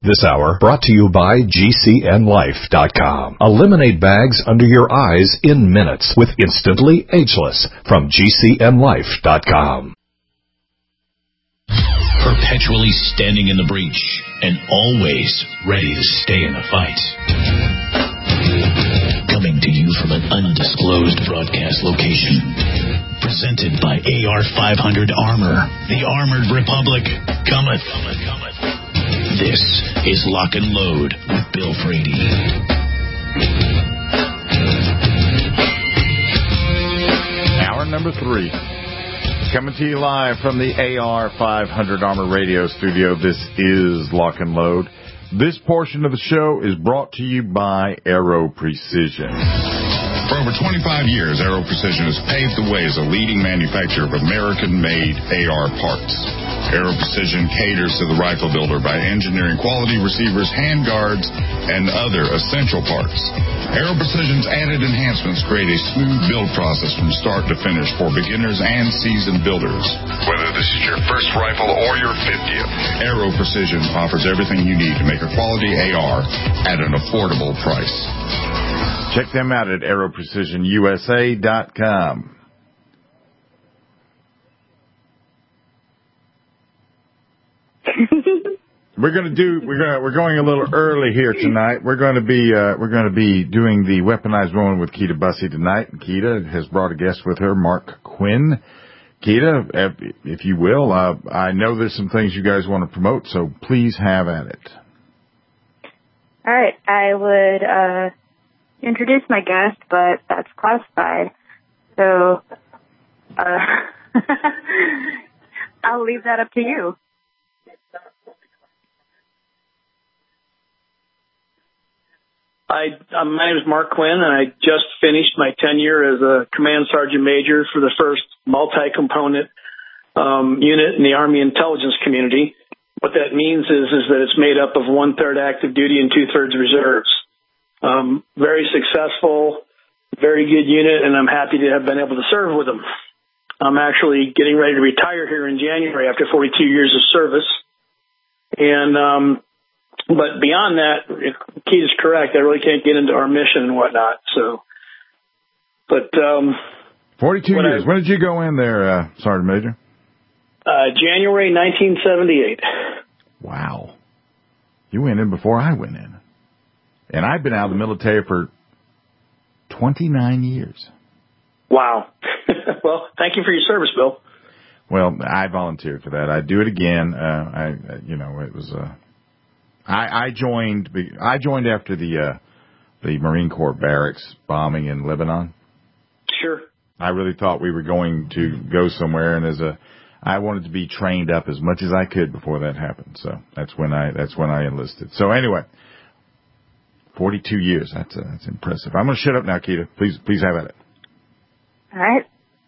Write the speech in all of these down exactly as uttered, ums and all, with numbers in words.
This hour brought to you by G C N Life dot com. Eliminate bags under your eyes in minutes with Instantly Ageless from G C N Life dot com. Perpetually standing in the breach and always ready to stay in the fight. Coming to you from an undisclosed broadcast location. Presented by A R five hundred Armor. The Armored Republic cometh. cometh, cometh. This is Lock and Load with Bill Frady. Hour number three. Coming to you live from the A R five hundred Armor Radio Studio. This is Lock and Load. This portion of the show is brought to you by Aero Precision. For over twenty-five years, Aero Precision has paved the way as a leading manufacturer of American-made A R parts. Aero Precision caters to the rifle builder by engineering quality receivers, handguards, and other essential parts. Aero Precision's added enhancements create a smooth build process from start to finish for beginners and seasoned builders. Whether this is your first rifle or your fiftieth, Aero Precision offers everything you need to make a quality A R at an affordable price. Check them out at aero precision U S A dot com. We're going to do. We're going. We're going a little early here tonight. We're going to be. Uh, we're going to be doing the Weaponized Woman with Keita Bussey tonight. And Keita has brought a guest with her, Mark Quinn. Keita, if you will, uh, I know there's some things you guys want to promote, so please have at it. All right, I would uh, introduce my guest, but that's classified, so uh, I'll leave that up to you. I, um, my name is Mark Quinn, and I just finished my tenure as a Command Sergeant Major for the first multi-component um, unit in the Army intelligence community. What that means is, is that it's made up of one-third active duty and two-thirds reserves. Um, very successful, very good unit, and I'm happy to have been able to serve with them. I'm actually getting ready to retire here in January after forty-two years of service. And um But beyond that, Keith is correct. I really can't get into our mission and whatnot. So, but um, forty-two years. I, when did you go in there, uh, Sergeant Major? Uh, January nineteen seventy-eight. Wow, you went in before I went in, and I've been out of the military for twenty-nine years. Wow. Well, thank you for your service, Bill. Well, I volunteered for that. I'd do it again. Uh, I, you know, it was. Uh, I, I joined. I joined after the uh, the Marine Corps barracks bombing in Lebanon. Sure. I really thought we were going to go somewhere, and as a, I wanted to be trained up as much as I could before that happened. So that's when I that's when I enlisted. So anyway, forty-two years. That's uh, that's impressive. I'm going to shut up now, Keita. Please please have at it. All right.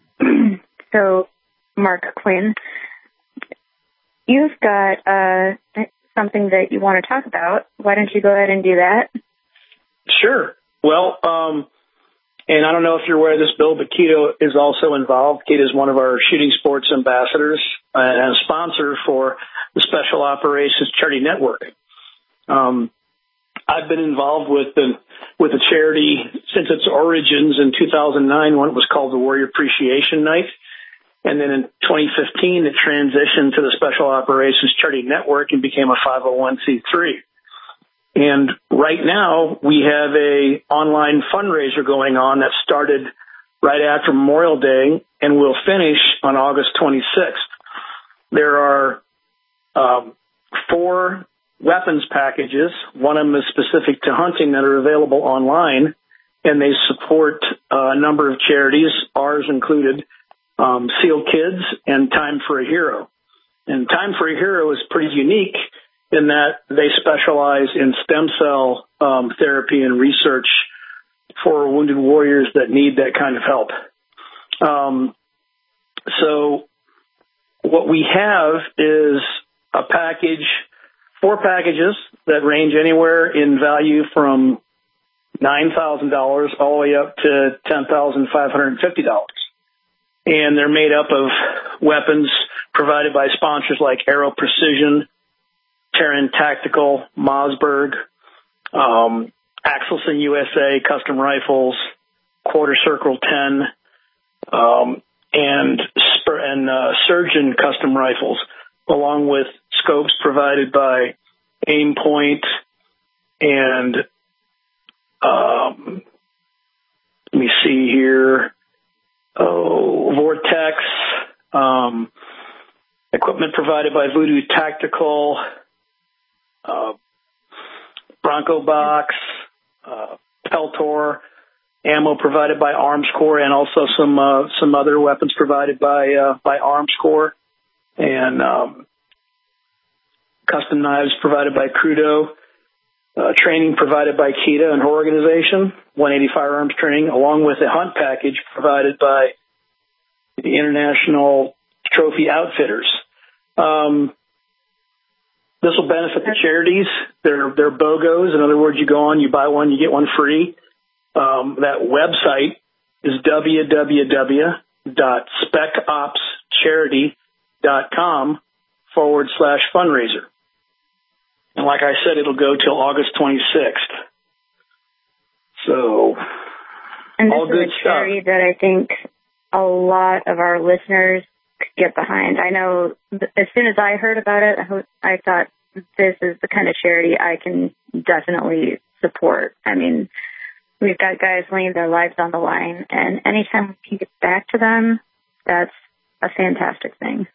So, Mark Quinn, you've got uh. something that you want to talk about. Why don't you go ahead and do that? Sure. Well, um, and I don't know if you're aware of this, Bill, but Keita is also involved. Keita is one of our shooting sports ambassadors and a sponsor for the Special Operations Charity Network. Um, I've been involved with the, with the charity since its origins in two thousand nine when it was called the Warrior Appreciation Night. And then in twenty fifteen, it transitioned to the Special Operations Charity Network and became a five oh one c three. And right now, we have a online fundraiser going on that started right after Memorial Day and will finish on August twenty-sixth. There are um, four weapons packages. One of them is specific to hunting that are available online, and they support uh, a number of charities, ours included. Um, SEAL Kids and Time for a Hero. And Time for a Hero is pretty unique in that they specialize in stem cell um, therapy and research for wounded warriors that need that kind of help. Um, so what we have is a package, four packages that range anywhere in value from nine thousand dollars all the way up to ten thousand five hundred fifty dollars. And they're made up of weapons provided by sponsors like Aero Precision, Terran Tactical, Mossberg, um, Axelson U S A Custom Rifles, Quarter Circle ten, um, and Spur- and uh, Surgeon Custom Rifles, along with scopes provided by Aimpoint and um, let me see here, oh, Vortex, um, equipment provided by Voodoo Tactical, uh, Bronco Box, uh, Peltor, ammo provided by Armscore, and also some uh, some other weapons provided by uh, by Armscore, and um, custom knives provided by Crudo, uh, training provided by Kita and her organization, one eighty Firearms Training, along with a hunt package provided by the International Trophy Outfitters. Um, this will benefit the charities. They're, they're BOGOs. In other words, you go on, you buy one, you get one free. Um, that website is www.specopscharity.com forward slash fundraiser. And like I said, it'll go till August twenty-sixth. So, and this all is good a charity stuff. that I think a lot of our listeners could get behind. I know th- as soon as I heard about it, I, ho- I thought this is the kind of charity I can definitely support. I mean, we've got guys laying their lives on the line, and anytime we can get back to them, that's a fantastic thing.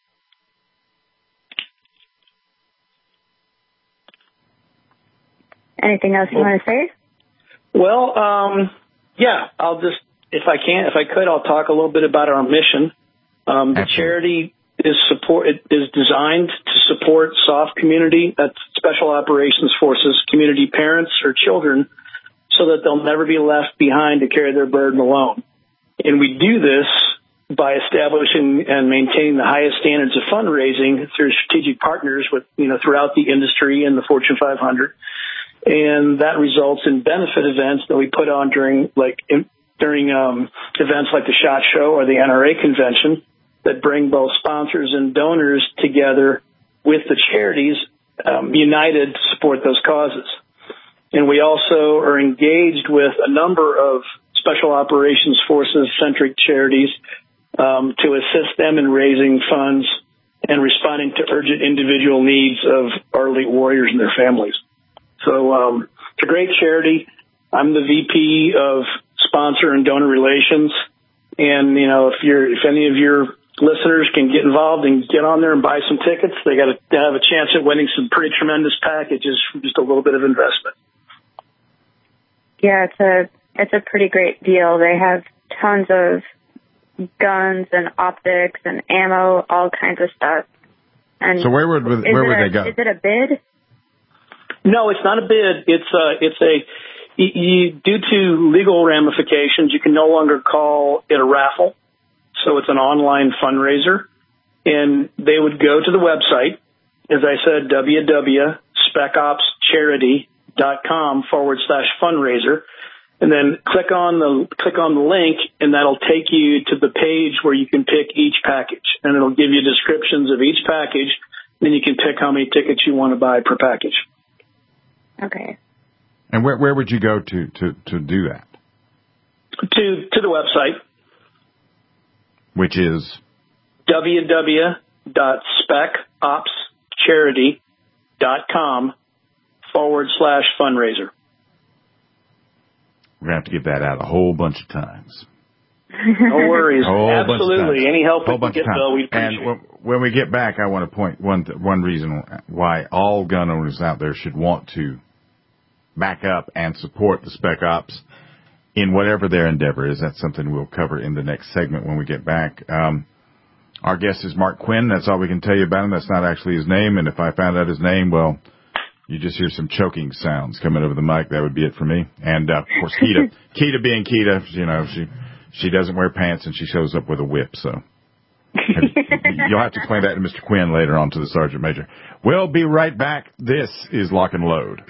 Anything else you well, want to say? Well, um, yeah, I'll just, if I can, if I could, I'll talk a little bit about our mission. Um, the charity is support it is designed to support SOF community, that's Special Operations Forces community parents or children, so that they'll never be left behind to carry their burden alone. And we do this by establishing and maintaining the highest standards of fundraising through strategic partners with, you know, throughout the industry and the Fortune five hundred. And that results in benefit events that we put on during, like, in, during um, events like the SHOT Show or the N R A convention that bring both sponsors and donors together with the charities um, united to support those causes. And we also are engaged with a number of Special Operations Forces-centric charities um, to assist them in raising funds and responding to urgent individual needs of our elite warriors and their families. So um, it's a great charity. I'm the V P of Sponsor and Donor Relations. And, you know, if you're, if any of your listeners can get involved and get on there and buy some tickets, they got to have a chance at winning some pretty tremendous packages for just a little bit of investment. Yeah, it's a it's a pretty great deal. They have tons of guns and optics and ammo, all kinds of stuff. And so where would where would a, they go? Is it a bid? No, it's not a bid. It's a, it's a you, due to legal ramifications, you can no longer call it a raffle. So it's an online fundraiser, and they would go to the website, as I said, www.specopscharity.com forward slash fundraiser, and then click on the click on the link, and that'll take you to the page where you can pick each package, and it'll give you descriptions of each package. Then you can pick how many tickets you want to buy per package. Okay. And where where would you go to, to, to do that? To to the website, which is www.specopscharity.com forward slash fundraiser. We're going to have to give that out a whole bunch of times. No worries. Absolutely. Any help we can get, Bill, we appreciate. And when we get back, I want to point one one reason why all gun owners out there should want to back up and support the Spec Ops in whatever their endeavor is. That's something we'll cover in the next segment when we get back. Um, our guest is Mark Quinn. That's all we can tell you about him. That's not actually his name. And if I found out his name, well, you just hear some choking sounds coming over the mic. That would be it for me. And, uh, of course, Kita, Kita being Kita, you know, she, she doesn't wear pants and she shows up with a whip. So you'll have to explain that to Mister Quinn later on to the Sergeant Major. We'll be right back. This is Lock and Load.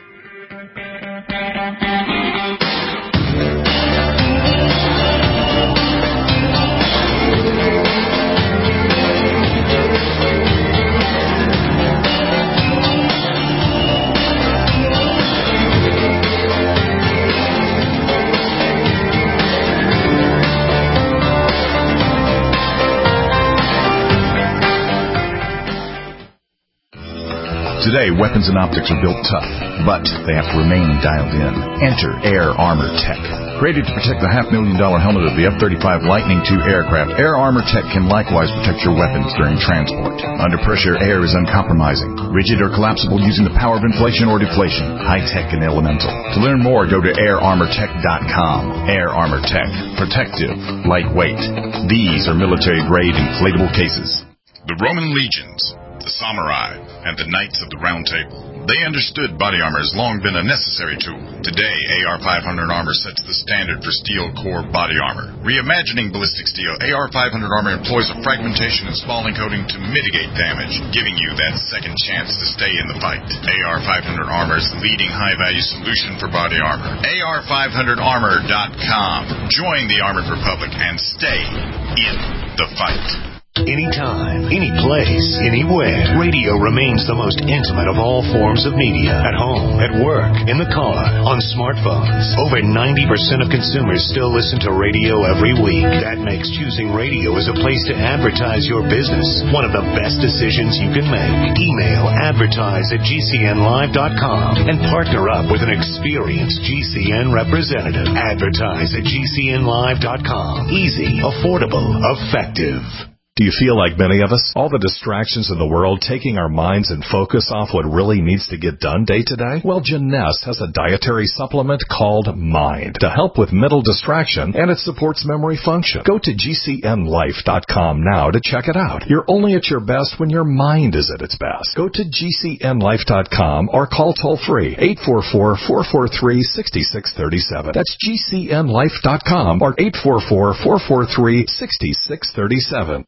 Today, weapons and optics are built tough, but they have to remain dialed in. Enter Air Armor Tech. Created to protect the half-million dollar helmet of the F thirty-five Lightning two aircraft, Air Armor Tech can likewise protect your weapons during transport. Under pressure, air is uncompromising, rigid or collapsible using the power of inflation or deflation, high-tech and elemental. To learn more, go to air armor tech dot com. Air Armor Tech. Protective. Lightweight. These are military-grade inflatable cases. The Roman legions, the samurai, and the knights of the Round Table. They understood body armor has long been a necessary tool. Today, A R five hundred armor sets the standard for steel core body armor. Reimagining ballistic steel, A R five hundred armor employs a fragmentation and spalling coating to mitigate damage, giving you that second chance to stay in the fight. A R five hundred armor is the leading high-value solution for body armor. A R five hundred armor dot com. Join the Armored Republic and stay in the fight. Anytime, any place, anywhere. Radio remains the most intimate of all forms of media. At home, at work, in the car, on smartphones. Over ninety percent of consumers still listen to radio every week. That makes choosing radio as a place to advertise your business one of the best decisions you can make. Email advertise at G C N live dot com and partner up with an experienced G C N representative. Advertise at G C N live dot com. Easy, affordable, effective. Do you feel like many of us? All the distractions in the world taking our minds and focus off what really needs to get done day to day? Well, Jeunesse has a dietary supplement called Mind to help with mental distraction, and it supports memory function. Go to G C N life dot com now to check it out. You're only at your best when your mind is at its best. Go to G C N life dot com or call toll-free eight four four, four four three, six six three seven. That's G C N life dot com or eight four four, four four three, six six three seven.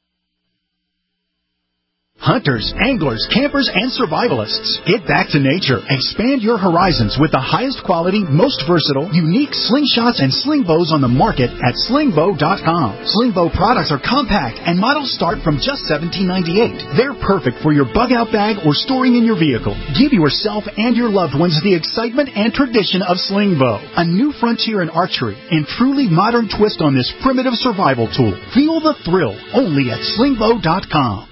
Hunters, anglers, campers, and survivalists. Get back to nature. Expand your horizons with the highest quality, most versatile, unique slingshots and sling bows on the market at sling bow dot com. Sling bow products are compact and models start from just seventeen ninety-eight. They're perfect for your bug out bag or storing in your vehicle. Give yourself and your loved ones the excitement and tradition of sling bow. A new frontier in archery and truly modern twist on this primitive survival tool. Feel the thrill only at sling bow dot com.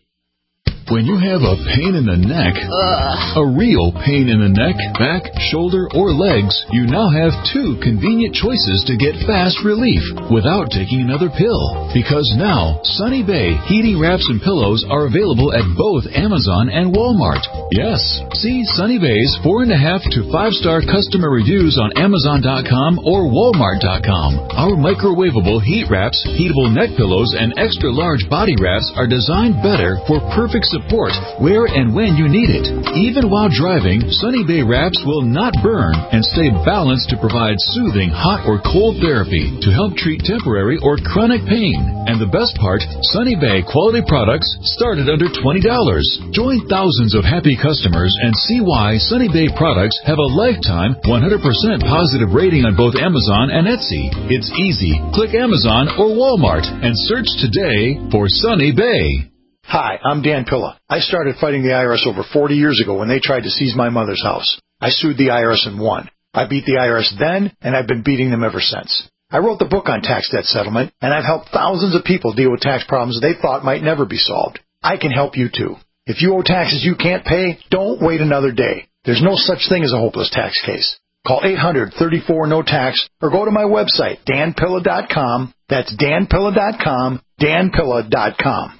When you have a pain in the neck, Ugh. a real pain in the neck, back, shoulder, or legs, you now have two convenient choices to get fast relief without taking another pill. Because now, Sunny Bay heating wraps and pillows are available at both Amazon and Walmart. Yes, see Sunny Bay's four and a half to five star customer reviews on Amazon dot com or Walmart dot com. Our microwavable heat wraps, heatable neck pillows, and extra large body wraps are designed better for perfect support where and when you need it. Even while driving, Sunny Bay wraps will not burn and stay balanced to provide soothing hot or cold therapy to help treat temporary or chronic pain. And the best part, Sunny Bay quality products start at under twenty dollars. Join thousands of happy customers and see why Sunny Bay products have a lifetime one hundred percent positive rating on both Amazon and Etsy. It's easy. Click Amazon or Walmart and search today for Sunny Bay. Hi, I'm Dan Pilla. I started fighting the I R S over forty years ago when they tried to seize my mother's house. I sued the I R S and won. I beat the I R S then, and I've been beating them ever since. I wrote the book on tax debt settlement, and I've helped thousands of people deal with tax problems they thought might never be solved. I can help you too. If you owe taxes you can't pay, don't wait another day. There's no such thing as a hopeless tax case. Call eight hundred, thirty-four, no tax or go to my website, dan pilla dot com. That's dan pilla dot com, dan pilla dot com.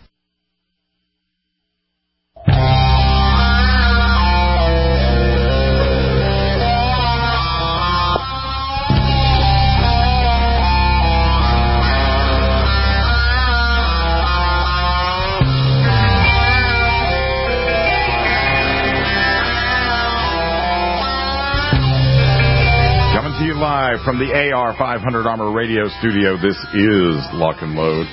Live from the A R five hundred Armor Radio Studio, this is Lock and Load.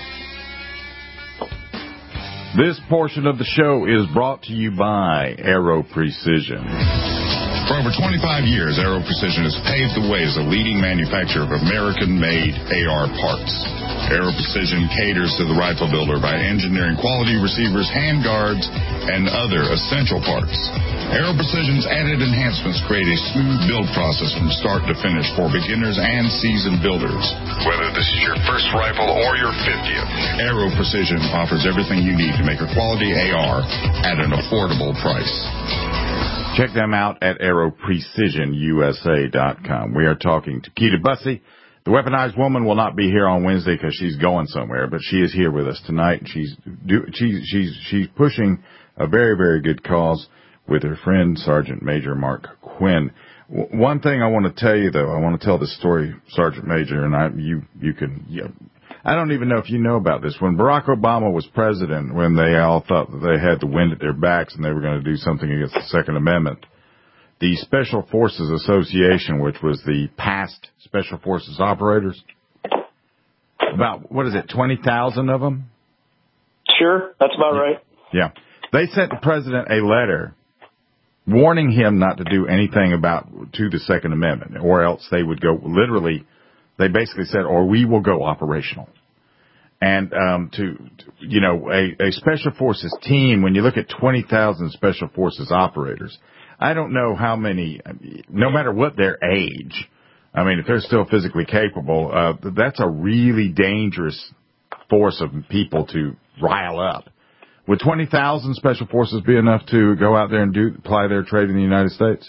This portion of the show is brought to you by Aero Precision. For over twenty-five years, Aero Precision has paved the way as a leading manufacturer of American-made A R parts. Aero Precision caters to the rifle builder by engineering quality receivers, handguards, and other essential parts. Aero Precision's added enhancements create a smooth build process from start to finish for beginners and seasoned builders. Whether this is your first rifle or your fiftieth, Aero Precision offers everything you need to make a quality A R at an affordable price. Check them out at aero precision U S A dot com. We are talking to Keita Bussey. The Weaponized Woman will not be here on Wednesday because she's going somewhere, but she is here with us tonight, and she's do, she's she's she's pushing a very very good cause with her friend Sergeant Major Mark Quinn. W- one thing I want to tell you though, I want to tell this story, Sergeant Major, and I you you can. You know, I don't even know if you know about this. When Barack Obama was president, when they all thought that they had the wind at their backs and they were going to do something against the Second Amendment, the Special Forces Association, which was the past Special Forces operators, about, what is it, twenty thousand of them? Sure, that's about right. Yeah. They sent the president a letter warning him not to do anything about to the Second Amendment, or else they would go literally. They basically said, or we will go operational. And, um, to, you know, a, a Special Forces team, when you look at twenty thousand Special Forces operators, I don't know how many, no matter what their age, I mean, if they're still physically capable, uh, that's a really dangerous force of people to rile up. Would twenty thousand Special Forces be enough to go out there and do, apply their trade in the United States?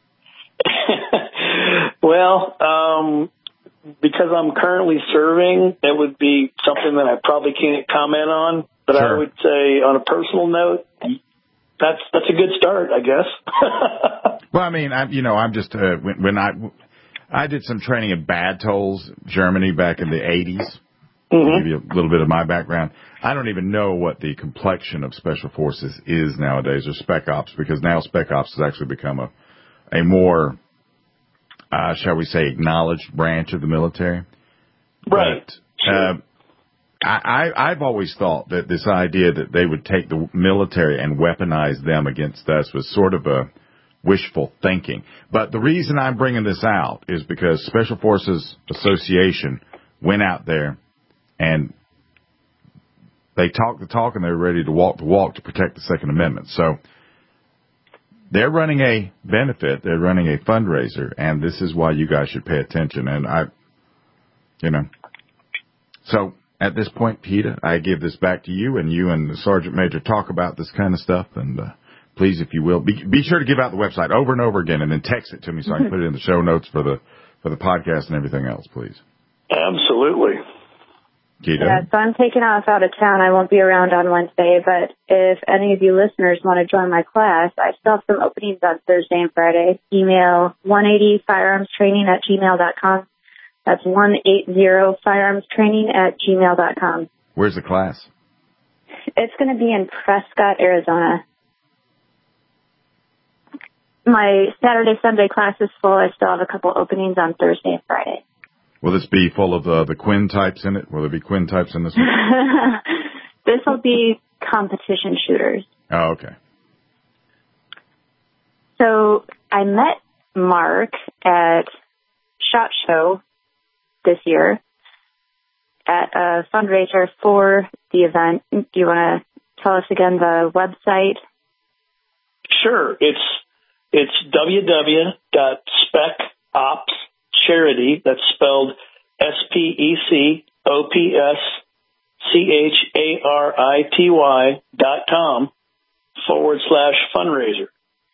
Well, um, because I'm currently serving, it would be something that I probably can't comment on. But sure. I would say, on a personal note, that's that's a good start, I guess. Well, I mean, I, you know, I'm just uh, when, when I I did some training in Bad Tolls, Germany, back in the eighties. Mm-hmm. To give you a little bit of my background. I don't even know what the complexion of Special Forces is nowadays, or Spec Ops, because now Spec Ops has actually become a a more Uh, shall we say, acknowledged branch of the military. Right. But, uh, I, I, I've always thought that this idea that they would take the military and weaponize them against us was sort of a wishful thinking. But the reason I'm bringing this out is because Special Forces Association went out there and they talked the talk and they were ready to walk the walk to protect the Second Amendment. So they're running a benefit. They're running a fundraiser, and this is why you guys should pay attention. And I, you know, so at this point, Keita, I give this back to you, and you and the Sergeant Major talk about this kind of stuff. And uh, please, if you will, be, be sure to give out the website over and over again, and then text it to me so I can put it in the show notes for the for the podcast and everything else, please. Absolutely. Keita? Yeah, so I'm taking off out of town. I won't be around on Wednesday, but if any of you listeners want to join my class, I still have some openings on Thursday and Friday. Email one eighty firearms training at gmail dot com. That's one eighty firearms training at gmail dot com. Where's the class? It's going to be in Prescott, Arizona. My Saturday, Sunday class is full. I still have a couple openings on Thursday and Friday. Will this be full of uh, the Quinn types in it? Will there be Quinn types in this one? This will be competition shooters. Oh, okay. So I met Mark at SHOT Show this year at a fundraiser for the event. Do you want to tell us again the website? Sure. It's it's w w w dot spec ops charity, that's spelled S P E C O P S C H A R I T Y dot com forward slash fundraiser.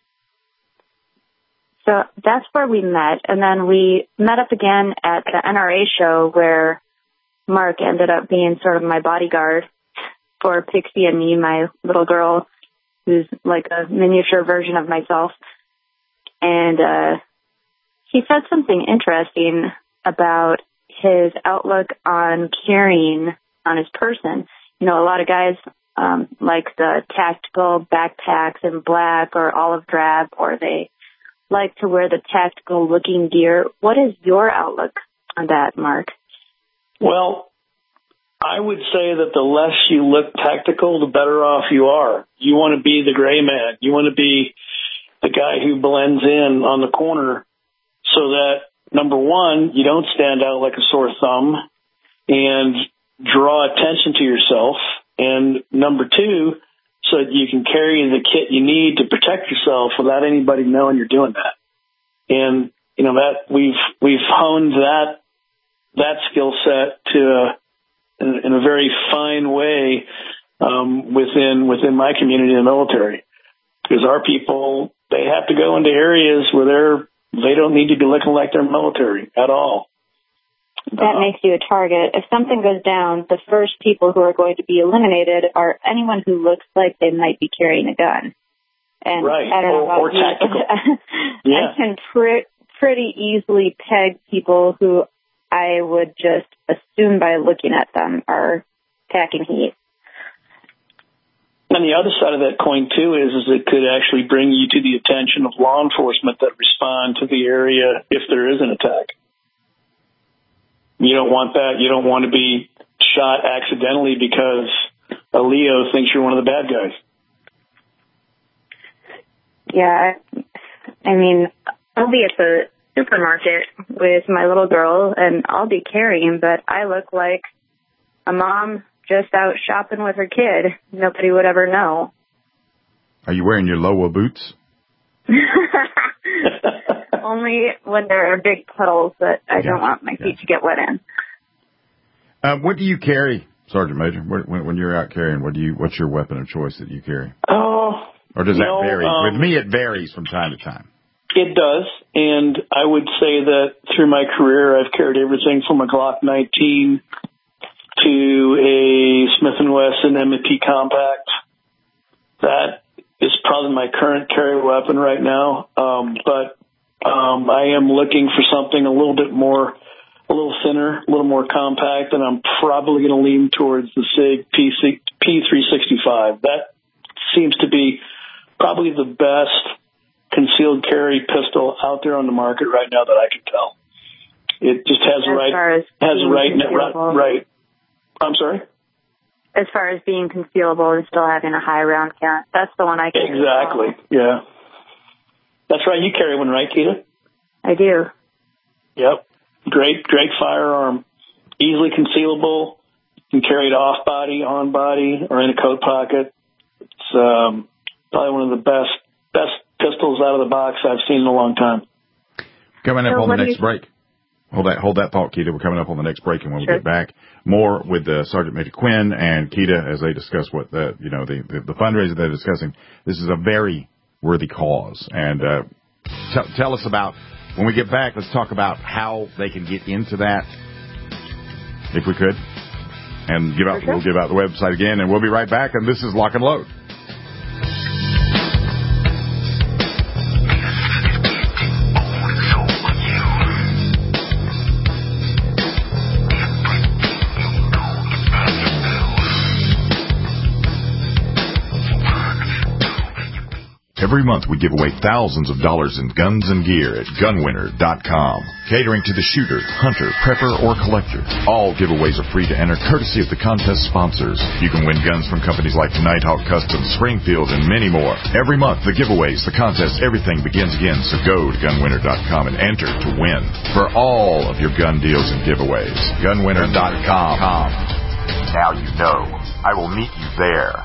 So that's where we met, and then we met up again at the N R A show where Mark ended up being sort of my bodyguard for Pixie and me, my little girl, who's like a miniature version of myself. And uh, he said something interesting about his outlook on carrying on his person. You know, a lot of guys um, like the tactical backpacks in black or olive drab, or they like to wear the tactical looking gear. What is your outlook on that, Mark? Well, I would say that the less you look tactical, the better off you are. You want to be the gray man. You want to be the guy who blends in on the corner so that, number one, you don't stand out like a sore thumb and draw attention to yourself. And number two, so that you can carry the kit you need to protect yourself without anybody knowing you're doing that. And, you know, that we've, we've honed that, that skill set to, uh, in, in a very fine way, um, within, within my community in the military. Because our people, they have to go into areas where they're, they don't need to be looking like they're military at all. That uh, makes you a target. If something goes down, the first people who are going to be eliminated are anyone who looks like they might be carrying a gun. And right. I don't or, know about or tactical. I yeah. can pre- pretty easily peg people who I would just assume by looking at them are packing heat. And the other side of that coin, too, is, is it could actually bring you to the attention of law enforcement that respond to the area if there is an attack. You don't want that. You don't want to be shot accidentally because a Leo thinks you're one of the bad guys. Yeah. I mean, I'll be at the supermarket with my little girl, and I'll be carrying, but I look like a mom just out shopping with her kid. Nobody would ever know. Are you wearing your Lowa boots? Only when there are big puddles that I don't want my feet to get wet in. Um, what do you carry, Sergeant Major? When, when you're out carrying, what do you? What's your weapon of choice that you carry? Oh, or does that know, vary? um, With me, it varies from time to time. It does, and I would say that through my career, I've carried everything from a Glock nineteen to a Smith and Wesson M and P Compact. That is probably my current carry weapon right now, um, but um, I am looking for something a little bit more, a little thinner, a little more compact, and I'm probably going to lean towards the SIG P three sixty-five. That seems to be probably the best concealed carry pistol out there on the market right now that I can tell. It just has the right, has the right, right, right. I'm sorry? As far as being concealable and still having a high round count. That's the one I can Exactly, yeah. That's right. You carry one, right, Keita? I do. Yep. Great, great firearm. Easily concealable. You can carry it off body, on body, or in a coat pocket. It's um, probably one of the best best pistols out of the box I've seen in a long time. Coming up so on the next you... break. Hold that, hold that thought, Keita. We're coming up on the next break, and when sure. we get back, more with uh, Sergeant Major Quinn and Keita as they discuss what the, you know, the, the, the fundraiser they're discussing. This is a very worthy cause, and uh, t- tell us about when we get back. Let's talk about how they can get into that, if we could, and give out. Sure. We'll give out the website again, and we'll be right back. And this is Lock and Load. Every month we give away thousands of dollars in guns and gear at gun winner dot com. Catering to the shooter, hunter, prepper, or collector. All giveaways are free to enter, courtesy of the contest sponsors. You can win guns from companies like Nighthawk Custom, Springfield, and many more. Every month, the giveaways, the contests, everything begins again. So go to gun winner dot com and enter to win for all of your gun deals and giveaways. gun winner dot com. Now you know. I will meet you there.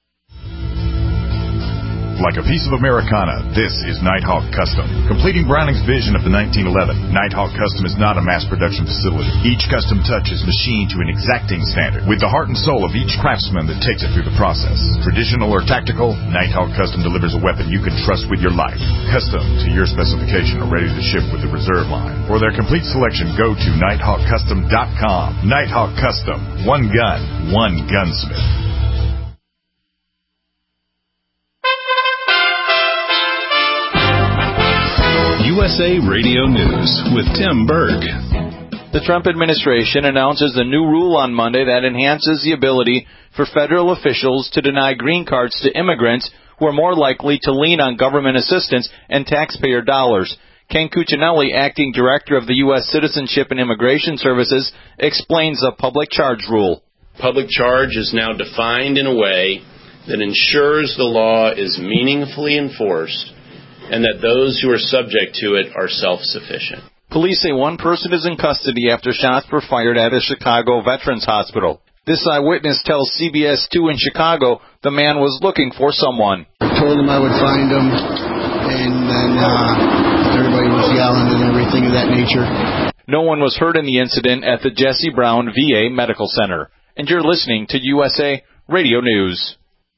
Like a piece of Americana, this is Nighthawk Custom. Completing Browning's vision of the nineteen eleven, Nighthawk Custom is not a mass production facility. Each custom touch is machined to an exacting standard, with the heart and soul of each craftsman that takes it through the process. Traditional or tactical, Nighthawk Custom delivers a weapon you can trust with your life. Custom to your specification or ready to ship with the reserve line. For their complete selection, go to nighthawk custom dot com. Nighthawk Custom. One gun, one gunsmith. U S A Radio News with Tim Berg. The Trump administration announces a new rule on Monday that enhances the ability for federal officials to deny green cards to immigrants who are more likely to lean on government assistance and taxpayer dollars. Ken Cuccinelli, acting director of the U S Citizenship and Immigration Services, explains the public charge rule. Public charge is now defined in a way that ensures the law is meaningfully enforced and that those who are subject to it are self-sufficient. Police say one person is in custody after shots were fired at a Chicago Veterans Hospital. This eyewitness tells C B S two in Chicago the man was looking for someone. I told him I would find him, and then uh, everybody was yelling and everything of that nature. No one was hurt in the incident at the Jesse Brown V A Medical Center. And you're listening to U S A Radio News.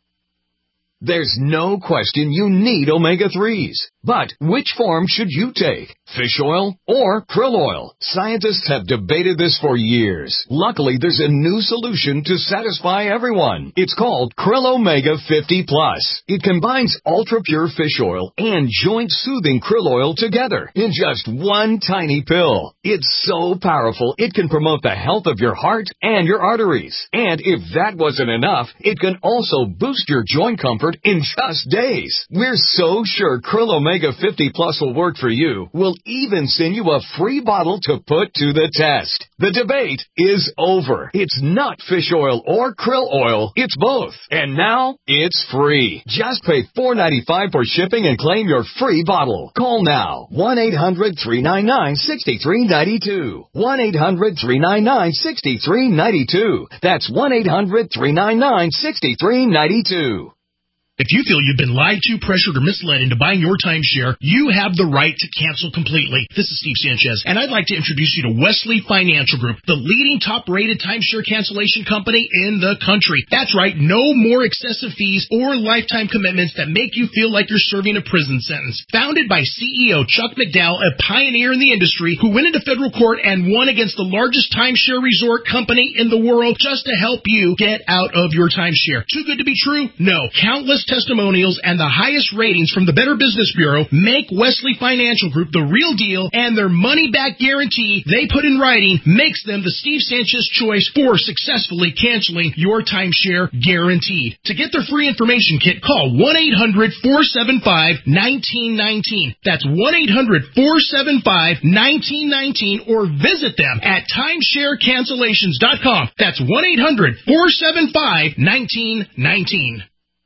There's no question you need omega threes. But which form should you take? Fish oil or krill oil? Scientists have debated this for years. Luckily, there's a new solution to satisfy everyone. It's called Krill Omega fifty plus. It combines ultra-pure fish oil and joint-soothing krill oil together in just one tiny pill. It's so powerful, it can promote the health of your heart and your arteries. And if that wasn't enough, it can also boost your joint comfort in just days. We're so sure Krill Omega fifty plus will work for you. We'll even send you a free bottle to put to the test. The debate is over. It's not fish oil or krill oil. It's both. And now it's free. Just pay four dollars and ninety-five cents for shipping and claim your free bottle. Call now. one eight hundred three nine nine six three nine two. one eight hundred three nine nine six three nine two. That's one eight hundred three nine nine six three nine two. If you feel you've been lied to, pressured, or misled into buying your timeshare, you have the right to cancel completely. This is Steve Sanchez, and I'd like to introduce you to Wesley Financial Group, the leading top-rated timeshare cancellation company in the country. That's right, no more excessive fees or lifetime commitments that make you feel like you're serving a prison sentence. Founded by C E O Chuck McDowell, a pioneer in the industry who went into federal court and won against the largest timeshare resort company in the world just to help you get out of your timeshare. Too good to be true? No. Countless testimonials and the highest ratings from the Better Business Bureau make Wesley Financial Group the real deal, and their money-back guarantee they put in writing makes them the Steve Sanchez choice for successfully canceling your timeshare guaranteed. To get their free information kit, call one eight hundred four seven five one nine one nine. That's one eight hundred four seven five one nine one nine, or visit them at timeshare cancellations dot com. That's one eight hundred four seven five one nine one nine.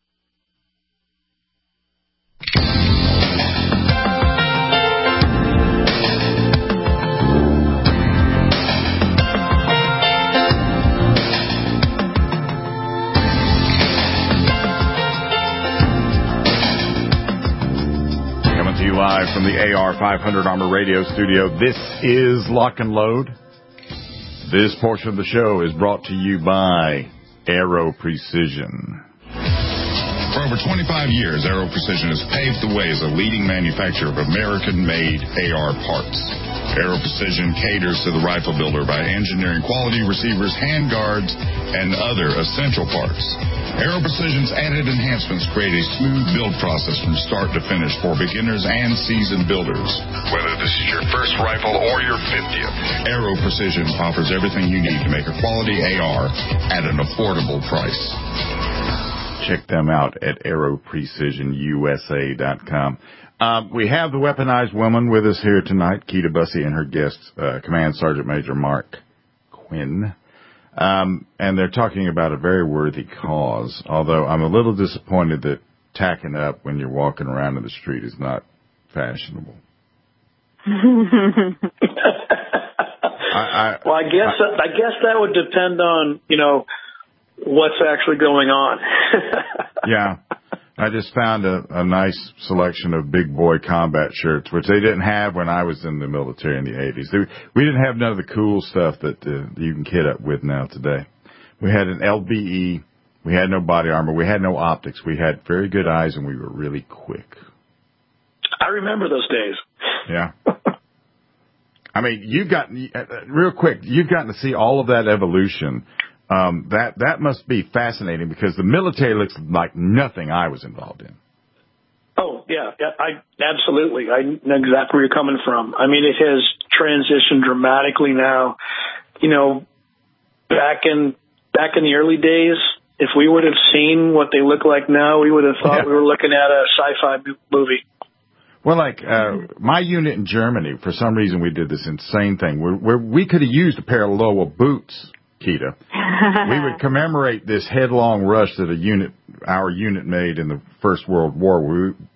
Coming to you live from the A R five hundred Armor Radio Studio, this is Lock and Load. This portion of the show is brought to you by Aero Precision. For over twenty-five years, Aero Precision has paved the way as a leading manufacturer of American-made A R parts. Aero Precision caters to the rifle builder by engineering quality receivers, handguards, and other essential parts. Aero Precision's added enhancements create a smooth build process from start to finish for beginners and seasoned builders. Whether this is your first rifle or your fiftieth, Aero Precision offers everything you need to make a quality A R at an affordable price. Check them out at aero precision U S A dot com. Um, we have the weaponized woman with us here tonight, Keita Bussey, and her guest, uh, Command Sergeant Major Mark Quinn. Um, and they're talking about a very worthy cause, although I'm a little disappointed that tacking up when you're walking around in the street is not fashionable. I, I, well, I guess I, I guess that would depend on, you know, what's actually going on. Yeah. I just found a, a nice selection of big boy combat shirts, which they didn't have when I was in the military in the eighties. They, we didn't have none of the cool stuff that uh, you can kit up with now today. We had an L B E. We had no body armor. We had no optics. We had very good eyes, and we were really quick. I remember those days. Yeah. I mean, you've gotten, uh, real quick, you've gotten to see all of that evolution. Um, that, that must be fascinating because the military looks like nothing I was involved in. Oh, yeah, yeah, I, absolutely. I know exactly where you're coming from. I mean, it has transitioned dramatically now. You know, back in, back in the early days, if we would have seen what they look like now, we would have thought yeah. we were looking at a sci-fi movie. Well, like, uh, my unit in Germany, for some reason we did this insane thing where, where we could have used a pair of Lowa boots, Keita. We would commemorate this headlong rush that a unit, our unit made in the First World War. We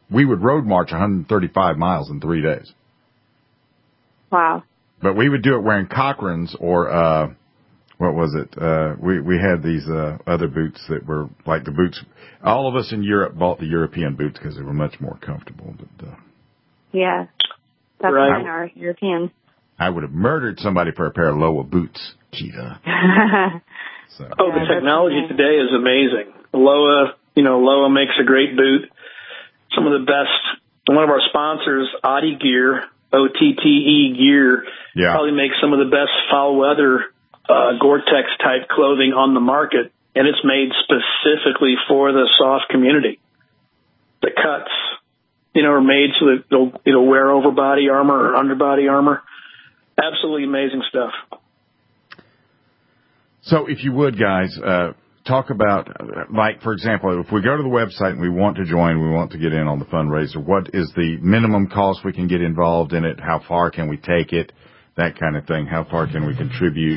we would road march one hundred thirty-five miles in three days. Wow. But we would do it wearing Cochrane's or, uh, what was it? Uh, we, we had these, uh, other boots that were like the boots. All of us in Europe bought the European boots because they were much more comfortable. But, uh, yeah. That's right. mine are European. I would have murdered somebody for a pair of Loa boots, Cheetah. So. Oh, the technology today is amazing. Loa, you know, Loa makes a great boot. Some of the best, one of our sponsors, Otte Gear, O T T E Gear, yeah. probably makes some of the best foul weather uh, Gore-Tex type clothing on the market, and it's made specifically for the soft community. The cuts, you know, are made so that it'll, it'll wear over body armor or underbody armor. Absolutely amazing stuff. So if you would, guys, uh, talk about, like, for example, if we go to the website and we want to join, we want to get in on the fundraiser, what is the minimum cost we can get involved in it? How far can we take it? That kind of thing. How far can we contribute?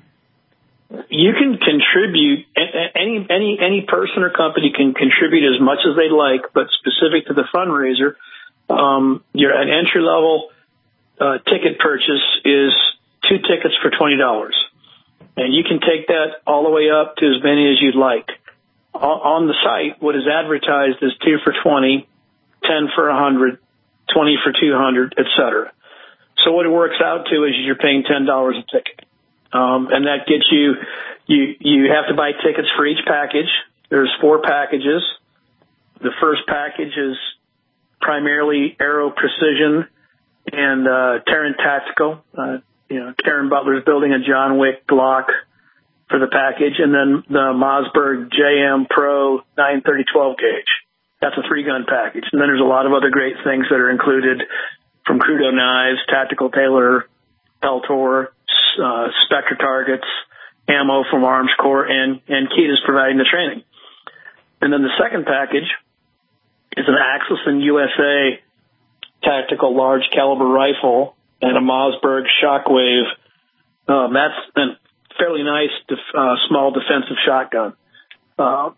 You can contribute, any any any person or company can contribute as much as they like, but specific to the fundraiser, um, your an entry-level uh, ticket purchase is two tickets for twenty dollars. And you can take that all the way up to as many as you'd like. On the site, what is advertised is two for twenty, ten for one hundred, twenty for two hundred, et cetera. So what it works out to is you're paying ten dollars a ticket. Um, and that gets you, you, you have to buy tickets for each package. There's four packages. The first package is primarily Aero Precision and, uh, Terran Tactical. Uh, you know, Karen Butler's building a John Wick Glock for the package, and then the Mossberg J M Pro nine thirty twelve gauge. That's a three-gun package. And then there's a lot of other great things that are included, from Crudo knives, tactical Taylor, Peltor, uh, Spectre targets, ammo from Arms Corps, and, and Kita's providing the training. And then the second package is an Axelson U S A tactical large caliber rifle and a Mossberg Shockwave. Um, that's a fairly nice def, uh, small defensive shotgun. Uh,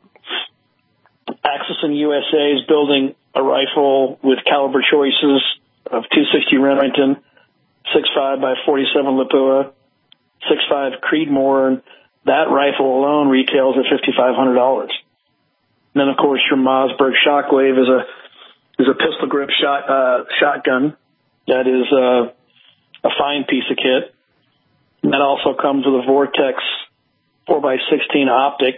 Axelson U S A is building a rifle with caliber choices of two sixty Remington, six five by forty-seven Lapua, six five Creedmoor, and that rifle alone retails at fifty-five hundred dollars. And then, of course, your Mossberg Shockwave is a is a pistol grip shot uh, shotgun that is uh, a fine piece of kit. And that also comes with a Vortex four by sixteen optic,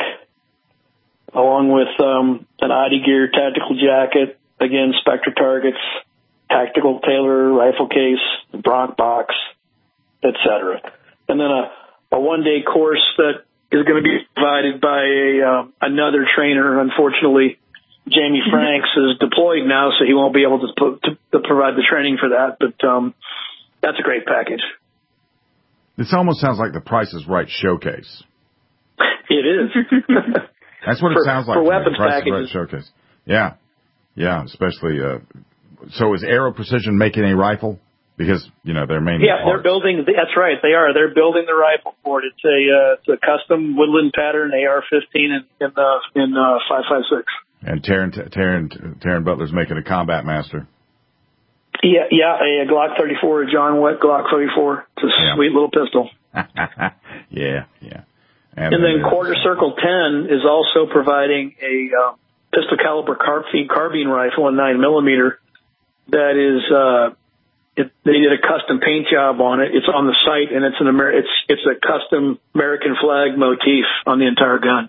along with um, an Otte Gear tactical jacket, again, Spectre targets, tactical Taylor rifle case, Bronc box, et cetera. And then a, a one-day course that is going to be provided by a, uh, another trainer. Unfortunately, Jamie Franks is deployed now, so he won't be able to, put, to, to provide the training for that. But um, that's a great package. This almost sounds like the Price is Right showcase. It is. That's what for, it sounds like. For weapons Price packages. is Right showcase. Yeah. Yeah, especially. Uh, so is Aero Precision making a rifle? Because, you know, they're mainly Yeah, they're building, that's right, they are. They're building the rifle for it. It's a, uh, it's a custom woodland pattern A R fifteen in, in, uh, in uh, five five six. And Taryn, Taryn, Taryn Butler's making a Combat Master. Yeah, yeah, a, a Glock thirty-four, a John Wick Glock thirty-four. It's a yeah. sweet little pistol. yeah, yeah. And, and then Quarter Circle ten is also providing a uh, pistol caliber carb feed carbine rifle, a nine millimeter, that is, uh, It, they did a custom paint job on it. It's on the site, and it's an Amer- it's it's a custom American flag motif on the entire gun.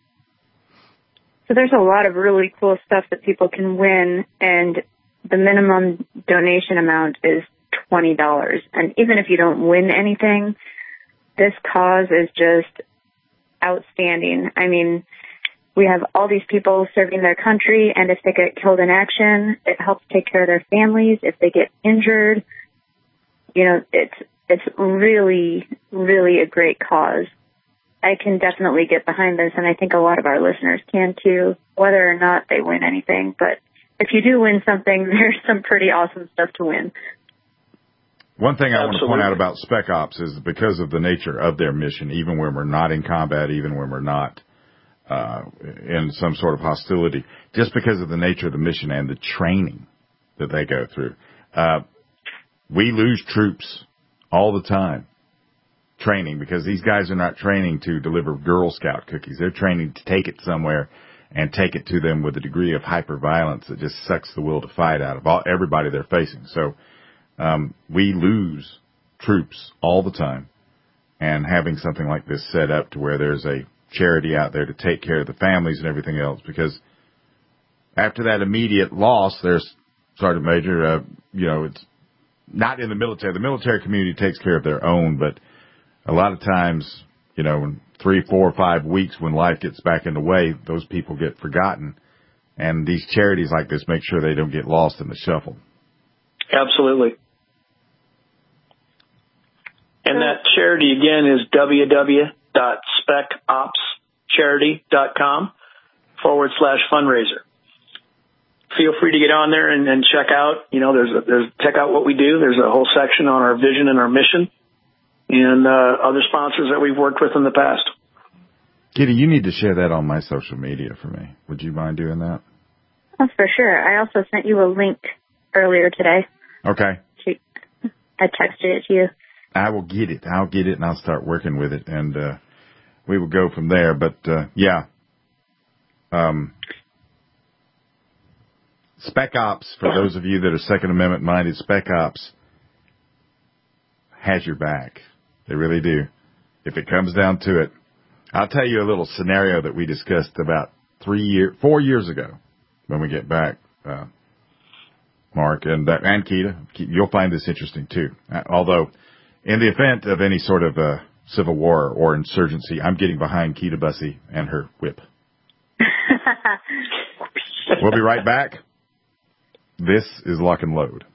So there's a lot of really cool stuff that people can win, and the minimum donation amount is twenty dollars. And even if you don't win anything, this cause is just outstanding. I mean, we have all these people serving their country, and if they get killed in action, it helps take care of their families. If they get injured, you know, it's it's really, really a great cause. I can definitely get behind this, and I think a lot of our listeners can too, whether or not they win anything. But if you do win something, there's some pretty awesome stuff to win. One thing I Absolutely. want to point out about Spec Ops is because of the nature of their mission, even when we're not in combat, even when we're not uh, in some sort of hostility, just because of the nature of the mission and the training that they go through. Uh, we lose troops all the time training because these guys are not training to deliver Girl Scout cookies. They're training to take it somewhere and take it to them with a degree of hyper-violence that just sucks the will to fight out of all, everybody they're facing. So um, we lose troops all the time, and having something like this set up to where there's a charity out there to take care of the families and everything else, because after that immediate loss, there's Sergeant Major, uh, you know, it's not in the military. The military community takes care of their own, but a lot of times, you know, in three, four, five weeks when life gets back in the way, those people get forgotten. And these charities like this make sure they don't get lost in the shuffle. Absolutely. And that charity, again, is www.specopscharity.com forward slash fundraiser. Feel free to get on there and, and check out, you know, there's a, there's, check out what we do. There's a whole section on our vision and our mission and uh, other sponsors that we've worked with in the past. Kitty, you need to share that on my social media for me. Would you mind doing that? Oh, for sure. I also sent you a link earlier today. Okay. I texted it to you. I will get it. I'll get it, and I'll start working with it, and uh, we will go from there. But, uh, yeah. Um, Spec Ops, for those of you that are Second Amendment-minded, Spec Ops has your back. They really do. If it comes down to it. I'll tell you a little scenario that we discussed about three year, four years ago when we get back, uh, Mark, and, uh, and Keita. You'll find this interesting, too. Uh, although, in the event of any sort of uh, civil war or insurgency, I'm getting behind Keita Bussey and her whip. We'll be right back. This is Lock and Load.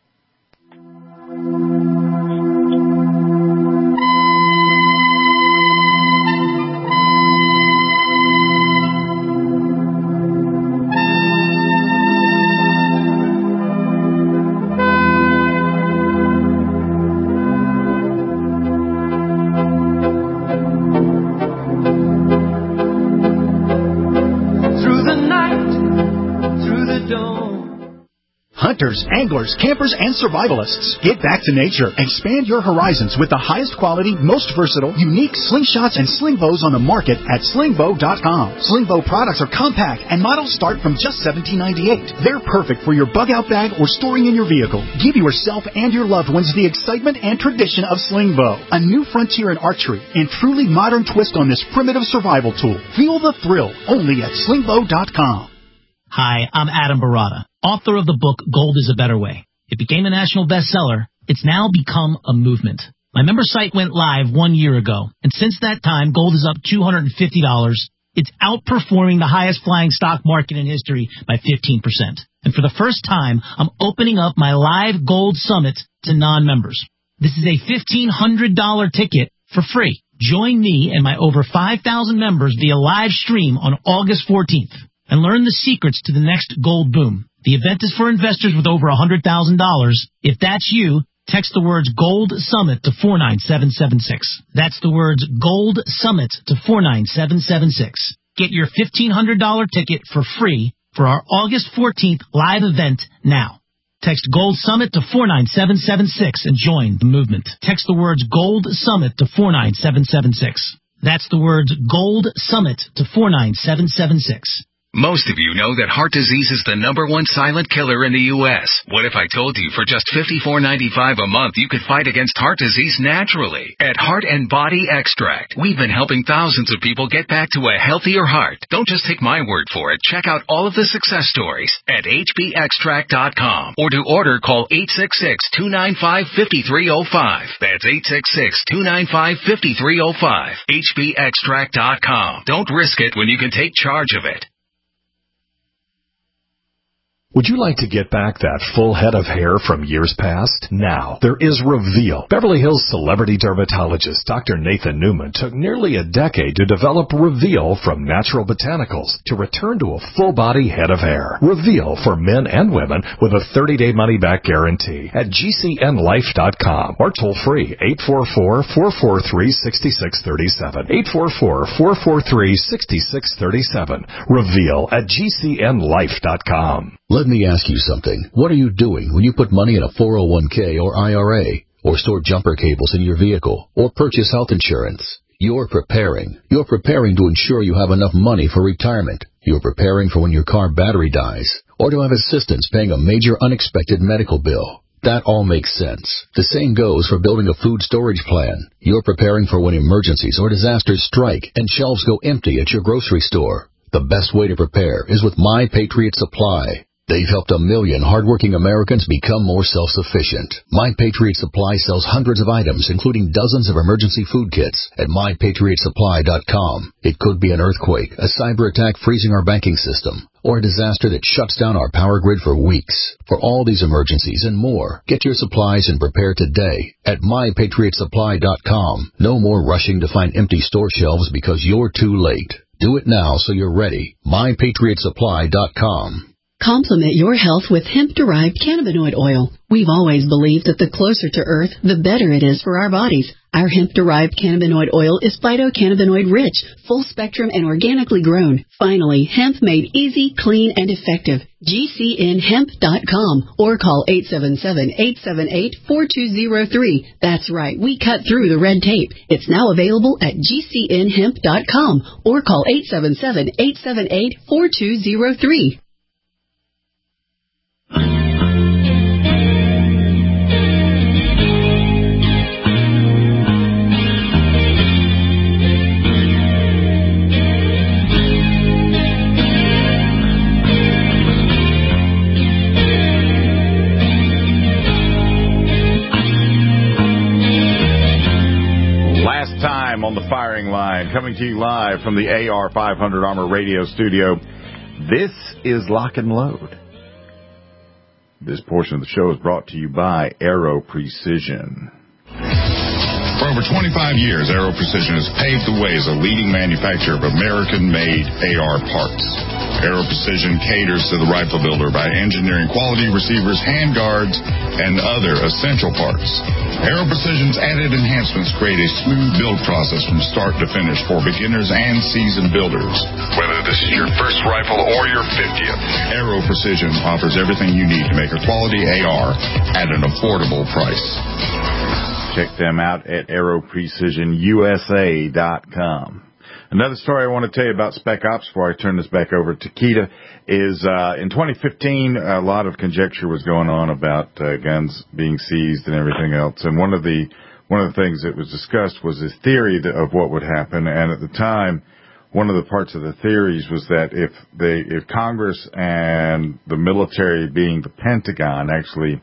Hunters, anglers, campers, and survivalists. Get back to nature. Expand your horizons with the highest quality, most versatile, unique slingshots and sling bows on the market at sling bow dot com. Sling bow products are compact and models start from just seventeen ninety-eight. They're perfect for your bug out bag or storing in your vehicle. Give yourself and your loved ones the excitement and tradition of sling bow, a new frontier in archery and truly modern twist on this primitive survival tool. Feel the thrill only at sling bow dot com. Hi, I'm Adam Barata, author of the book Gold is a Better Way. It became a national bestseller. It's now become a movement. My member site went live one year ago, and since that time, gold is up two hundred fifty dollars. It's outperforming the highest flying stock market in history by fifteen percent. And for the first time, I'm opening up my live gold summit to non-members. This is a fifteen hundred dollars ticket for free. Join me and my over five thousand members via live stream on August fourteenth. And learn the secrets to the next gold boom. The event is for investors with over one hundred thousand dollars. If that's you, text the words Gold Summit to four nine seven seven six. That's the words Gold Summit to four nine seven seven six. Get your fifteen hundred dollars ticket for free for our August fourteenth live event now. Text Gold Summit to four nine seven seven six and join the movement. Text the words Gold Summit to four nine seven seven six. That's the words Gold Summit to four nine seven seven six. Most of you know that heart disease is the number one silent killer in the U S What if I told you for just fifty-four ninety-five a month you could fight against heart disease naturally? At Heart and Body Extract, we've been helping thousands of people get back to a healthier heart. Don't just take my word for it. Check out all of the success stories at h b extract dot com. Or to order, call eight six six, two nine five, five three zero five. That's eight six six, two nine five, five three zero five. h b extract dot com. Don't risk it when you can take charge of it. Would you like to get back that full head of hair from years past? Now, there is Reveal. Beverly Hills celebrity dermatologist Doctor Nathan Newman took nearly a decade to develop Reveal from natural botanicals to return to a full-body head of hair. Reveal for men and women with a thirty-day money-back guarantee at G C N life dot com or toll-free eight four four, four four three, six six three seven. eight four four, four four three, six six three seven. Reveal at G C N life dot com. Let me ask you something. What are you doing when you put money in a four oh one k or I R A, or store jumper cables in your vehicle, or purchase health insurance? You're preparing. You're preparing to ensure you have enough money for retirement. You're preparing for when your car battery dies, or to have assistance paying a major unexpected medical bill. That all makes sense. The same goes for building a food storage plan. You're preparing for when emergencies or disasters strike and shelves go empty at your grocery store. The best way to prepare is with My Patriot Supply. They've helped a million hardworking Americans become more self-sufficient. My Patriot Supply sells hundreds of items, including dozens of emergency food kits at my patriot supply dot com. It could be an earthquake, a cyber attack freezing our banking system, or a disaster that shuts down our power grid for weeks. For all these emergencies and more, get your supplies and prepare today at my patriot supply dot com. No more rushing to find empty store shelves because you're too late. Do it now so you're ready. my patriot supply dot com. Complement your health with hemp-derived cannabinoid oil. We've always believed that the closer to Earth, the better it is for our bodies. Our hemp-derived cannabinoid oil is phytocannabinoid-rich, full-spectrum, and organically grown. Finally, hemp made easy, clean, and effective. G C N hemp dot com or call eight seven seven, eight seven eight, four two zero three. That's right, we cut through the red tape. It's now available at G C N hemp dot com or call eight seven seven, eight seven eight, four two zero three. Time on the firing line, coming to you live from the A R five hundred Armor Radio Studio. This is Lock and Load. This portion of the show is brought to you by Aero Precision. For over twenty-five years, Aero Precision has paved the way as a leading manufacturer of American-made A R parts. Aero Precision caters to the rifle builder by engineering quality receivers, handguards, and other essential parts. Aero Precision's added enhancements create a smooth build process from start to finish for beginners and seasoned builders. Whether this is your first rifle or your fiftieth, Aero Precision offers everything you need to make a quality A R at an affordable price. Check them out at aero precision U S A dot com. Another story I want to tell you about Spec Ops before I turn this back over to Keita is uh, in twenty fifteen, a lot of conjecture was going on about uh, guns being seized and everything else. And one of the one of the things that was discussed was this theory that, of what would happen. And at the time, one of the parts of the theories was that if they, if Congress and the military, being the Pentagon, actually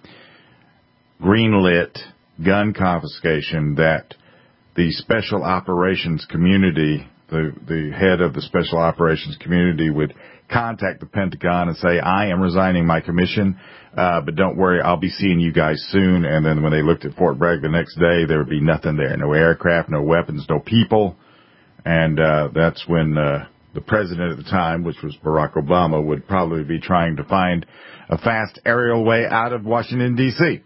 greenlit gun confiscation, that the special operations community, the the head of the special operations community, would contact the Pentagon and say, I am resigning my commission, uh, but don't worry, I'll be seeing you guys soon. And then when they looked at Fort Bragg the next day, there would be nothing there. No aircraft, no weapons, no people. And uh, that's when uh, the president at the time, which was Barack Obama, would probably be trying to find a fast aerial way out of Washington, D C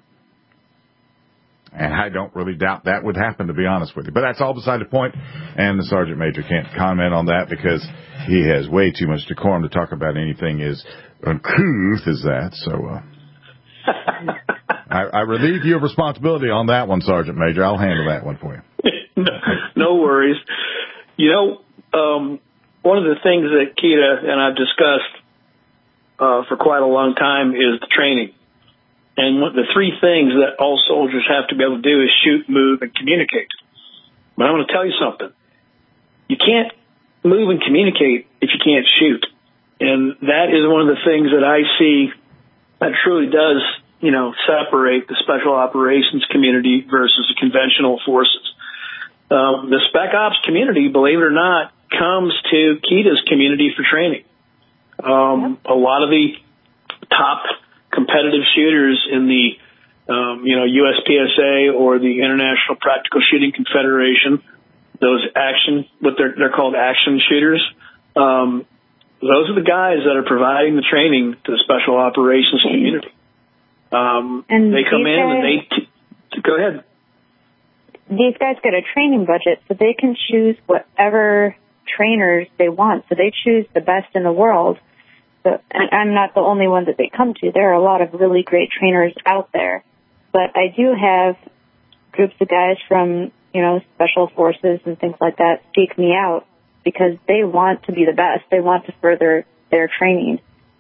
And I don't really doubt that would happen, to be honest with you. But that's all beside the point, and the Sergeant Major can't comment on that because he has way too much decorum to talk about anything as uncouth as that. So uh, I, I relieve you of responsibility on that one, Sergeant Major. I'll handle that one for you. no, no worries. You know, um, one of the things that Keita and I've discussed uh, for quite a long time is the training. And what the three things that all soldiers have to be able to do is shoot, move, and communicate. But I'm going to tell you something. You can't move and communicate if you can't shoot. And that is one of the things that I see that truly does, you know, separate the special operations community versus the conventional forces. Um, the Spec Ops community, believe it or not, comes to Keita's community for training. Um, a lot of the top competitive shooters in the, um, you know, U S P S A or the International Practical Shooting Confederation, those action, what they're, they're called action shooters. Um, those are the guys that are providing the training to the special operations community. Um, and they come in guys, and they, t- go ahead. These guys get a training budget so they can choose whatever trainers they want. So they choose the best in the world. So, and I'm not the only one that they come to. There are a lot of really great trainers out there. But I do have groups of guys from, you know, special forces and things like that seek me out because they want to be the best. They want to further their training.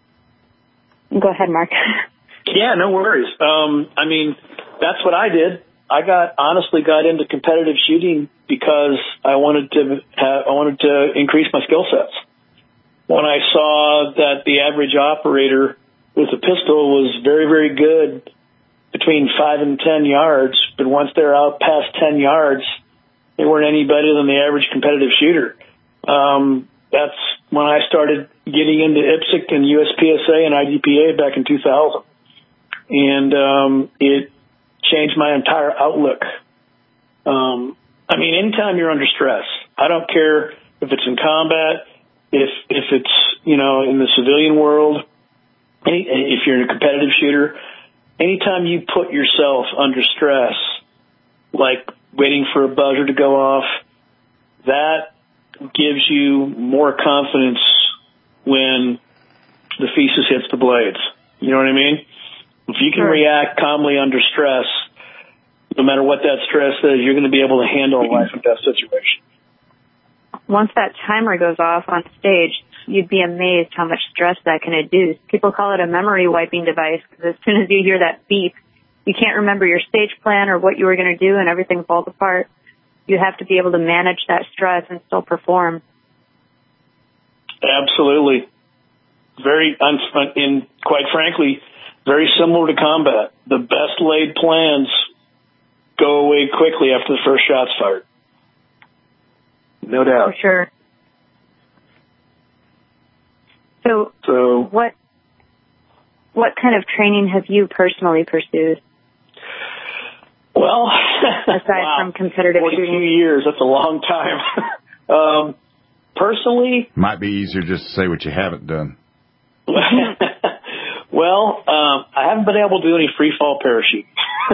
Go ahead, Mark. Yeah, no worries. Um, I mean, that's what I did. I got honestly got into competitive shooting because I wanted to have, I wanted to increase my skill sets. When I saw that the average operator with a pistol was very, very good between five and ten yards, but once they're out past ten yards, they weren't any better than the average competitive shooter. Um, that's when I started getting into I P S C and U S P S A and I D P A back in two thousand. And um, it changed my entire outlook. Um, I mean, anytime you're under stress, I don't care if it's in combat, if if it's, you know, in the civilian world, any, if you're a competitive shooter, anytime you put yourself under stress, like waiting for a buzzer to go off, that gives you more confidence when the thesis hits the blades. You know what I mean? If you can sure. react calmly under stress, no matter what that stress is, you're going to be able to handle a life and death situation. Once that timer goes off on stage, you'd be amazed how much stress that can induce. People call it a memory wiping device because as soon as you hear that beep, you can't remember your stage plan or what you were going to do and everything falls apart. You have to be able to manage that stress and still perform. Absolutely. Very, and quite frankly, very similar to combat. The best laid plans go away quickly after the first shot's fired. No doubt. For sure. So, so what what kind of training have you personally pursued? Well, aside wow. from competitive forty-two shooting, years, that's a long time. um, personally, might be easier just to say what you haven't done. Well, um, I haven't been able to do any free fall parachute.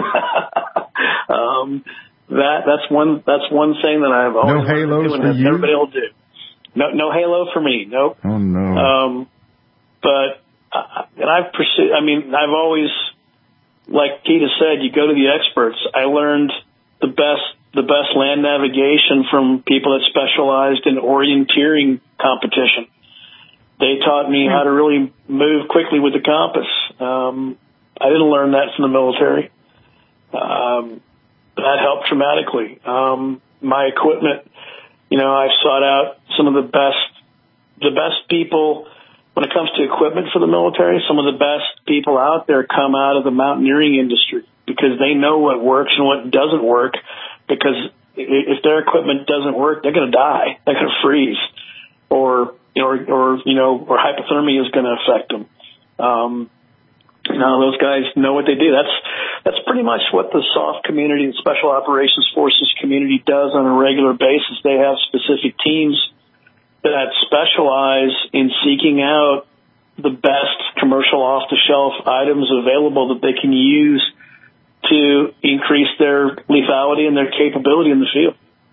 um, that that's one that's one thing that I've always no halos wanted to do and for have you? never been able to do. No, no halo for me. Nope. Oh no. Um, but uh, and I've pursued. I mean, I've always, like Keita said, you go to the experts. I learned the best the best land navigation from people that specialized in orienteering competition. They taught me how to really move quickly with the compass. Um, I didn't learn that from the military. Um, that helped dramatically. Um, my equipment, you know, I've sought out some of the best, the best people when it comes to equipment for the military. Some of the best people out there come out of the mountaineering industry because they know what works and what doesn't work. Because if their equipment doesn't work, they're going to die. They're going to freeze, or or, or you know, or hypothermia is going to affect them. Um, you know, those guys know what they do. That's that's pretty much what the SOF community and Special Operations Forces community does on a regular basis. They have specific teams that specialize in seeking out the best commercial off-the-shelf items available that they can use to increase their lethality and their capability in the field.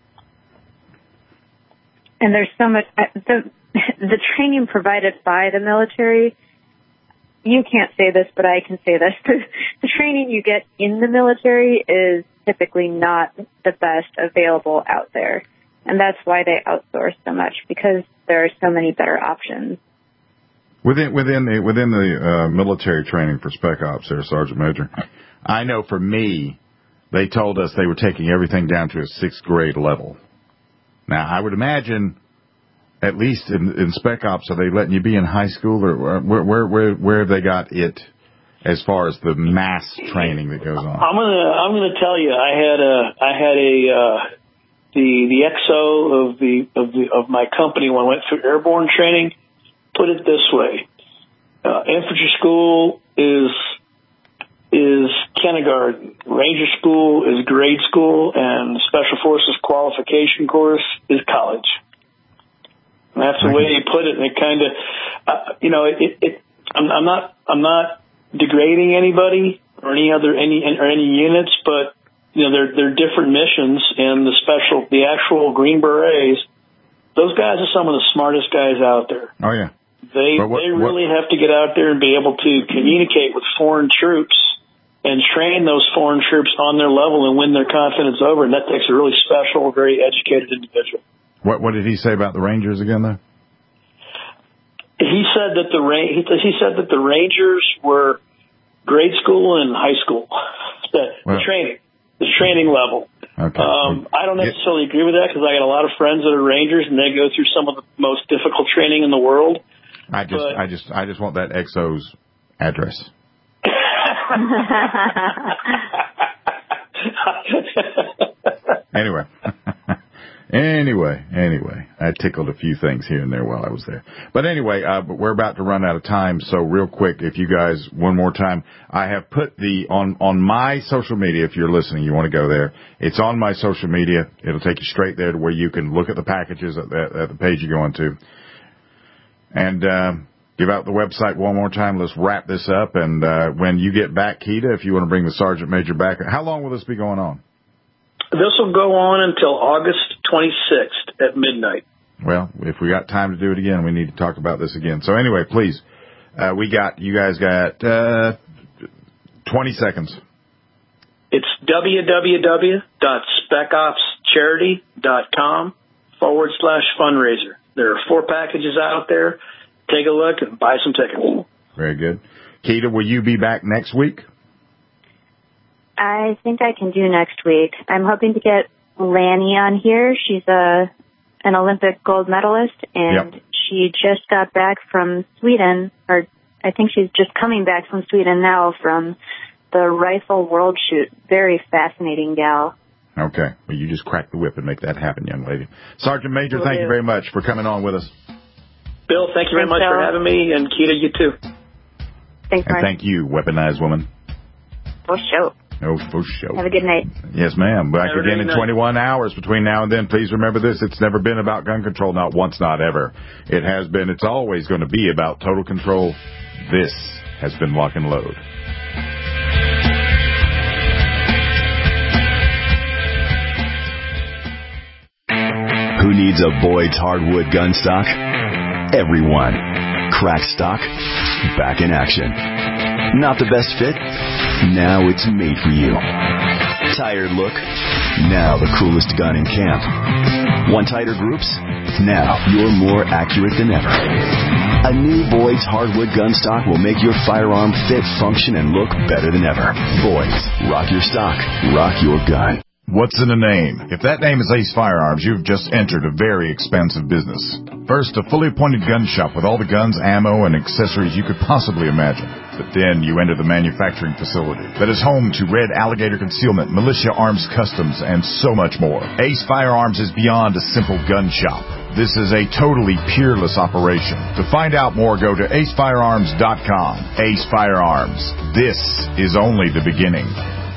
And there's so much, the, the training provided by the military, you can't say this, but I can say this. The, the training you get in the military is typically not the best available out there. And that's why they outsource so much, because there are so many better options. Within within the within the uh, military training for Spec Ops there, Sergeant Major, I know for me, they told us they were taking everything down to a sixth grade level. Now, I would imagine, at least in, in Spec Ops, are they letting you be in high school, or where where where, where have they got it as far as the mass training that goes on? I'm gonna I'm gonna tell you, I had a I had a uh, the the X O of the of the of my company when I went through airborne training. Put it this way. uh, infantry school is is kindergarten. Ranger school is grade school, and the Special Forces qualification course is college. And that's the way you put it. And it kind of, uh, you know, it. it I'm, I'm not. I'm not degrading anybody or any other any or any units, but you know, they're they're different missions, and the special, the actual Green Berets, those guys are some of the smartest guys out there. Oh yeah. They what, they really what? have to get out there and be able to communicate with foreign troops and train those foreign troops on their level and win their confidence over, and that takes a really special, very educated individual. What what did he say about the Rangers again, though? He said that the he, he said that the Rangers were grade school and high school, the, well, the training, the training level. Okay. Um, I don't necessarily agree with that because I got a lot of friends that are Rangers and they go through some of the most difficult training in the world. I just, but, I just, I just want that X O's address. Anyway. Anyway, anyway, I tickled a few things here and there while I was there. But anyway, uh, but we're about to run out of time, so real quick, if you guys, one more time, I have put the, on, on my social media, if you're listening, you want to go there, it's on my social media. It'll take you straight there to where you can look at the packages at the, at the page you're going to. And, uh, give out the website one more time. Let's wrap this up. And, uh, when you get back, Keita, if you want to bring the Sergeant Major back, how long will this be going on? This will go on until August twenty-sixth at midnight. Well, if we got time to do it again, we need to talk about this again. So anyway, please, uh, we got, you guys got, uh, twenty seconds. It's www.specopscharity.com forward slash fundraiser. There are four packages out there. Take a look and buy some tickets. Very good. Keita, will you be back next week? I think I can do next week. I'm hoping to get Lanny on here. She's a an Olympic gold medalist, and yep. she just got back from Sweden, or I think she's just coming back from Sweden now from the Rifle World Shoot. Very fascinating gal. Okay. Well, you just crack the whip and make that happen, young lady. Sergeant Major, Will thank do. you very much for coming on with us. Bill, thank you very Thanks, much Bill. for having me, and Keita, you too. Thanks, And thank you, Weaponized Woman. For sure. Oh, for sure. Have a good night. Yes, ma'am. Back Have again in night. twenty-one hours between now and then. Please remember this. It's never been about gun control. Not once, not ever. It has been. It's always going to be about total control. This has been Lock and Load. Who needs a Boyd's hardwood gun stock? Everyone. Crack stock, back in action. Not the best fit? Now it's made for you. Tired look? Now the coolest gun in camp. Want tighter groups? Now you're more accurate than ever. A new Boyd's hardwood gun stock will make your firearm fit, function, and look better than ever. Boyd's. Rock your stock. Rock your gun. What's in a name? If that name is Ace Firearms, you've just entered a very expensive business. First, a fully appointed gun shop with all the guns, ammo, and accessories you could possibly imagine. But then you enter the manufacturing facility that is home to Red Alligator Concealment, Militia Arms Customs, and so much more. Ace Firearms is beyond a simple gun shop. This is a totally peerless operation. To find out more, go to ace firearms dot com. Ace Firearms. This is only the beginning.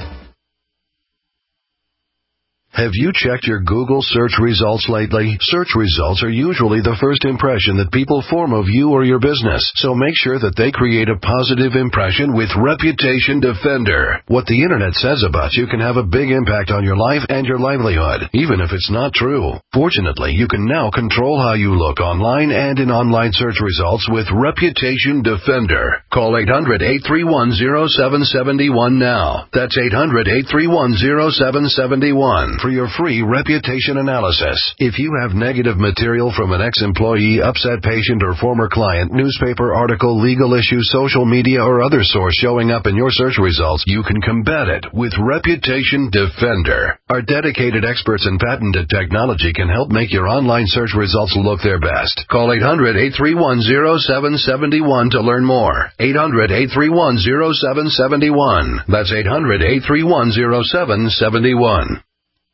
Have you checked your Google search results lately? Search results are usually the first impression that people form of you or your business, so make sure that they create a positive impression with Reputation Defender. What the internet says about you can have a big impact on your life and your livelihood, even if it's not true. Fortunately, you can now control how you look online and in online search results with Reputation Defender. Call eight hundred, eight three one, zero seven seven one now. That's eight hundred, eight three one, zero seven seven one. For your free reputation analysis. If you have negative material from an ex-employee, upset patient, or former client, newspaper article, legal issue, social media, or other source showing up in your search results, you can combat it with Reputation Defender. Our dedicated experts in patented technology can help make your online search results look their best. Call eight hundred, eight three one, zero seven seven one to learn more. eight hundred, eight three one, zero seven seven one. That's eight hundred, eight three one, zero seven seven one.